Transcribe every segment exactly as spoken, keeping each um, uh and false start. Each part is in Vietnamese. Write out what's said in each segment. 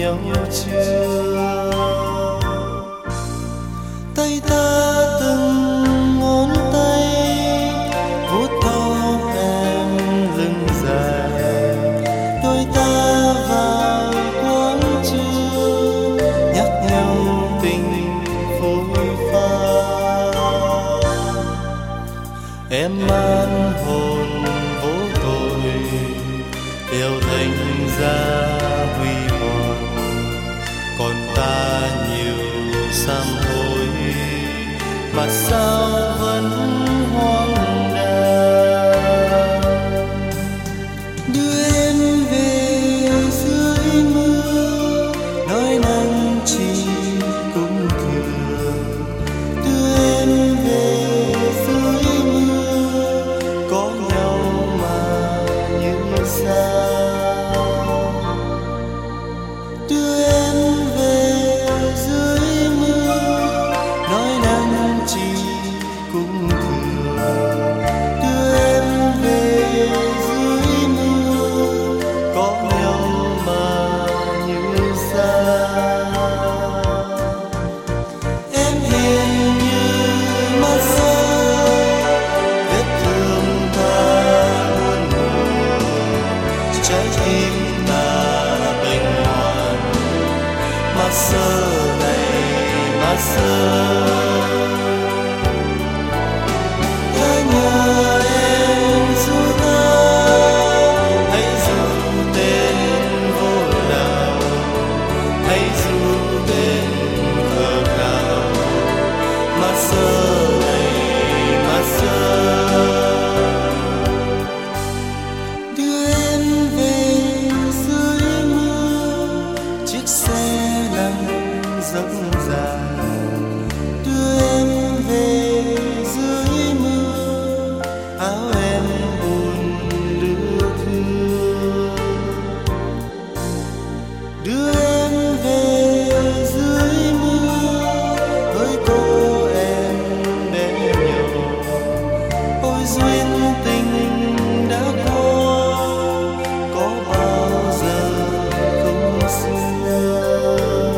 nhau chưa? Tay ta từng ngón tay vuốt tóc em lưng dài, đôi ta vào quán trưa nhắc nhau tình phôi pha. Em man hồn vô tội đều thành ra huy hoàng, còn ta nhiều sám hối mà sao vẫn hoang đàng. Đưa em về dưới mưa, nói nắng chỉ cũng thường. Đưa em về dưới mưa, có nhau mà như sao. Đưa em về dưới mưa, nói nắng chỉ cũng thường. Đưa em về dưới mưa, có nhau mà như sao. Em hiền như mắt rơi, vết thương ta buồn buồn, trái tim ta bệnh hoạn. Mắt sơ này mắt sơ, ta nhờ em giúp ta, hãy dù tên vô đạo, hãy dù tên khờ khạo. Mắt sơ này mắt sơ, đưa em về dưới mưa, chiếc xe lăn rộng dài. Đưa em về dưới mưa, áo em buồn đưa thương. Đưa em về dưới mưa, với cô em bé nhỏ. Ôi duyên tình đã qua, có bao giờ không xưa.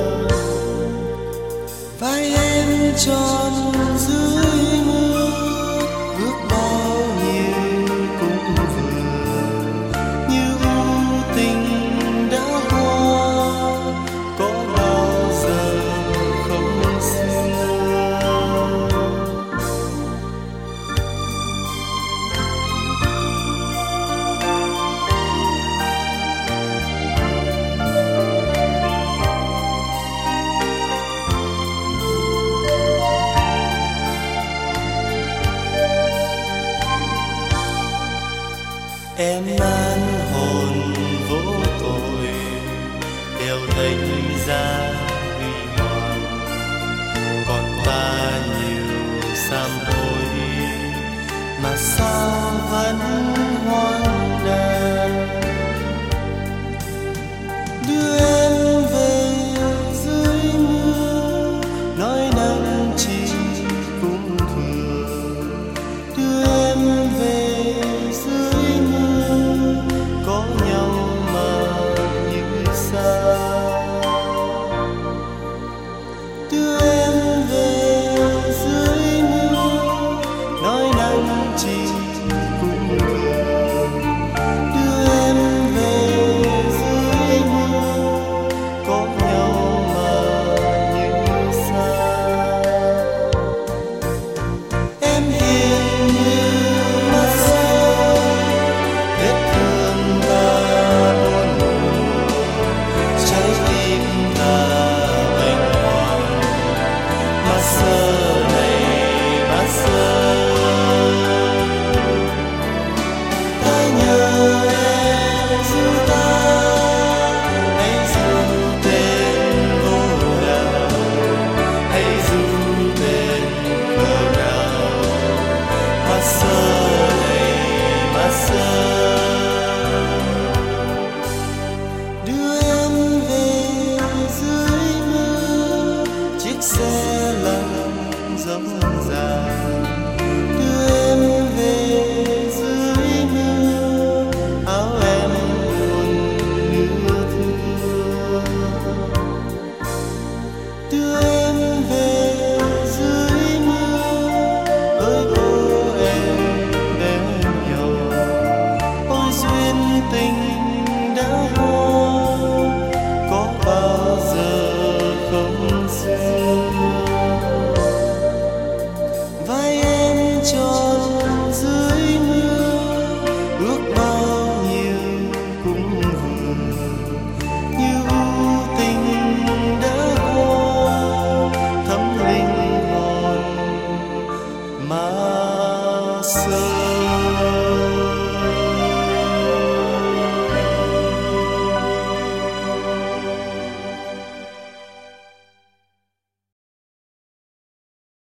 Vai em tròn dưới mưa, ước bao nhiêu cũng vừa. Như u tình đã qua, có bao giờ không xưa. Em man hồn vô tội đều thành ra huy hoàng, còn ta nhiều sám hối mà sao vẫn hoang